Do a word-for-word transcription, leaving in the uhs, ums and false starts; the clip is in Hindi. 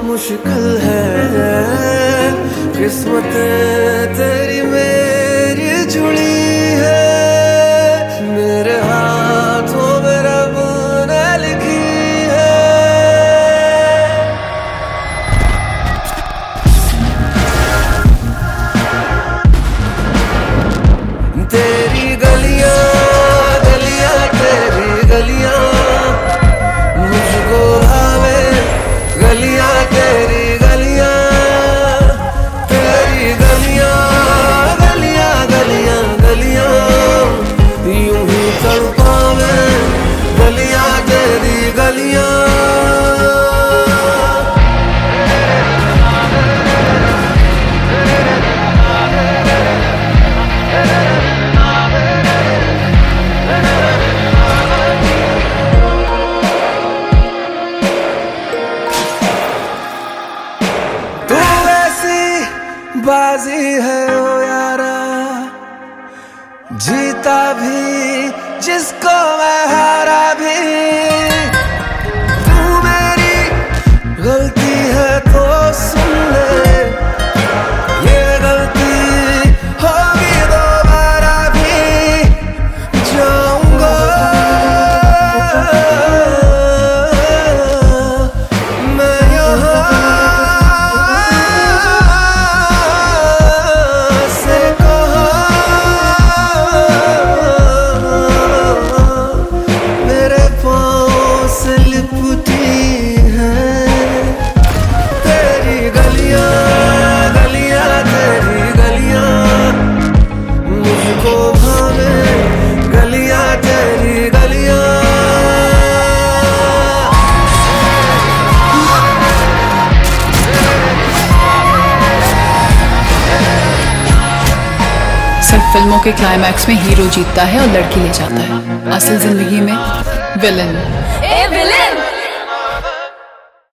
मुश्किल है, किस्मत तेरी मेरी जुड़ी है, मेरे हाथों में रब ने लिखी है। तेरी गलियां गलियां तेरी गलियां मुझको भावे, गलियां तेरी गलियां तेरी गलियां गलियां गलियां गलियां यूं ही तड़पावे, गलियां तेरी गलियां। बाजी है ओ यारा, जीता भी जिसको मैं हारा भी, तू मेरी गलती है तो सुन ले, ये गलती होगी दोबारा भी जाऊंगा मैं यहाँ फिल्मों के क्लाइमैक्स में हीरो जीतता है और लड़की ले जाता है, असल जिंदगी में विलन।